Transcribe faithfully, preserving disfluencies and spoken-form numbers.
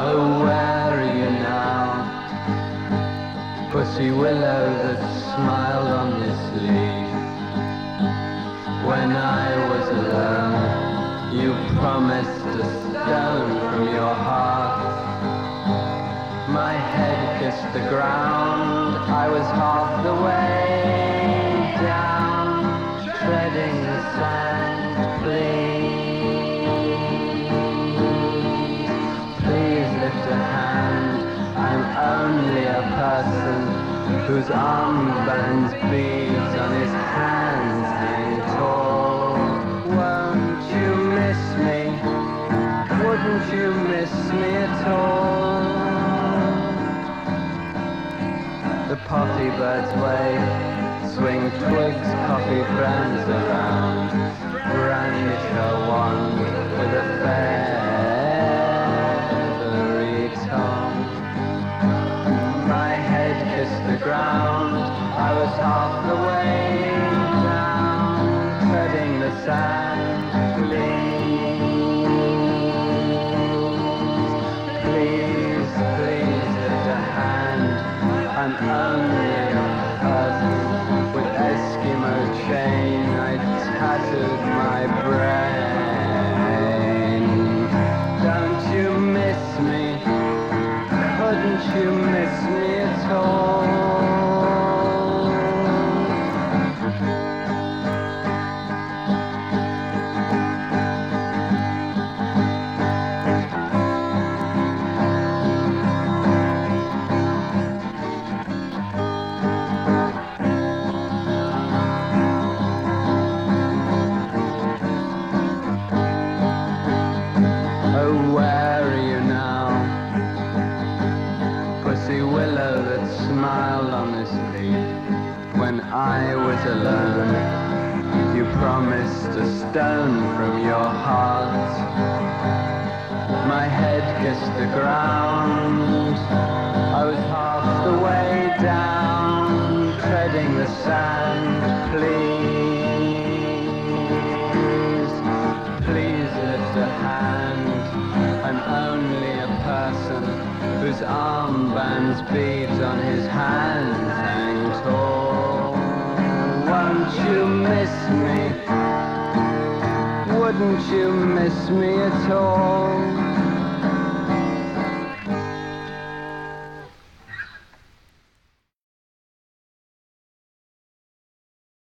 Oh, where are you now? Pussy willow that smiled on this leaf. When I was alone, you promised a stone from your heart. My head kissed the ground, I was half the way down, treading the sand, please. Please lift a hand, I'm only a person whose armbands beads on his hands hang tall. Won't you miss me? Wouldn't you miss me at all? The poppy birds wave, swing twigs, coffee brands around, brandish her wand with a feathery tongue. My head kissed the ground, I was half the way down, treading the sand, please, please, please lift a hand. I'm only a person with Eskimo chain, I tattooed my brain. Don't you miss me? Couldn't you miss me at all? Oh, where are you now? Pussy willow that smiled on this leaf. When I was alone, you promised a stone from your heart. My head kissed the ground, I was half the way down, treading the sand, please, please lift a hand. I'm only a person whose armbands beads on his hands hang tall. Won't you miss me? Wouldn't you miss me at all?